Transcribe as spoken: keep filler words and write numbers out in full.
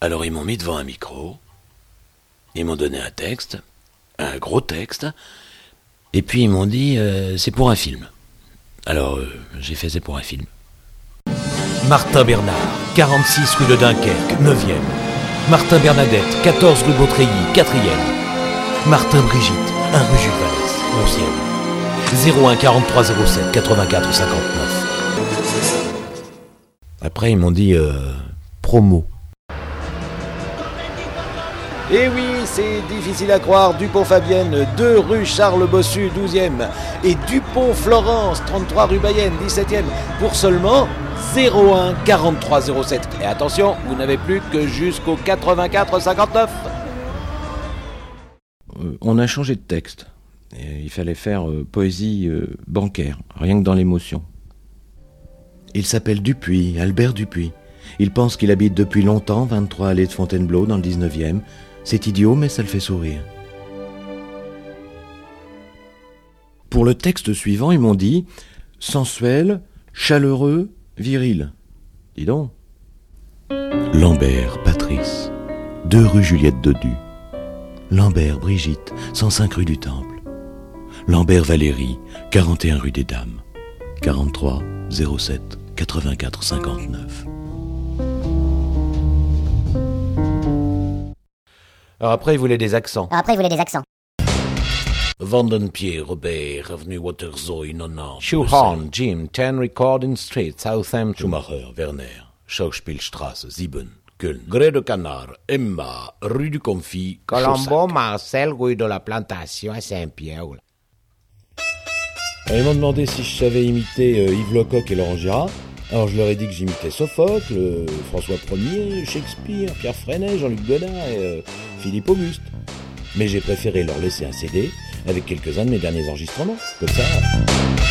Alors ils m'ont mis devant un micro, ils m'ont donné un texte, un gros texte, et puis ils m'ont dit euh, c'est pour un film. Alors euh, j'ai fait c'est pour un film. Martin Bernard, quarante-six rue de Dunkerque, neuvième. Martin Bernadette, quatorze rue Beautreilly, quatrième. Martin Brigitte, un rue Jules Vallès, onzième. zéro un quarante-trois zéro sept quatre-vingt-quatre cinquante-neuf. Après ils m'ont dit euh, promo. Et oui, c'est difficile à croire, Dupont-Fabienne, deux rue Charles Bossu, douzième, et Dupont-Florence, trente-trois rue Bayenne, dix-septième, pour seulement zéro un quarante-trois zéro sept. Et attention, vous n'avez plus que jusqu'au quatre-vingt-quatre cinquante-neuf. Euh, on a changé de texte. Et il fallait faire euh, poésie euh, bancaire, rien que dans l'émotion. Il s'appelle Dupuis, Albert Dupuis. Il pense qu'il habite depuis longtemps, vingt-trois allée de Fontainebleau, dans le dix-neuvième. C'est idiot, mais ça le fait sourire. Pour le texte suivant, ils m'ont dit « sensuel, chaleureux, viril ». Dis donc. Lambert, Patrice, deux rue Juliette Dodu. Lambert, Brigitte, cent cinq rue du Temple. Lambert, Valérie, quarante et un rue des Dames. quarante-trois zéro sept quatre-vingt-quatre cinquante-neuf. Alors après, il voulait des accents. Alors après, il voulait des accents. Vandenpied, Robert, avenue Waterzooi, quatre-vingt-dix. Schuhorn, Jim, ten Recording Street, Southampton. Schumacher, Werner, Schauspielstraße, sieben, Köln. Grès de Canard, Emma, rue du Confit, Colombo, Marcel, rue de la Plantation à Saint-Pierre. Ils m'ont demandé si je savais imiter euh, Yves Lecoq et Laurent Gérard. Alors je leur ai dit que j'imitais Sophocle, euh, François Ier, Shakespeare, Pierre Freinet, Jean-Luc Godard et euh, Philippe Auguste. Mais j'ai préféré leur laisser un C D avec quelques-uns de mes derniers enregistrements. Comme ça...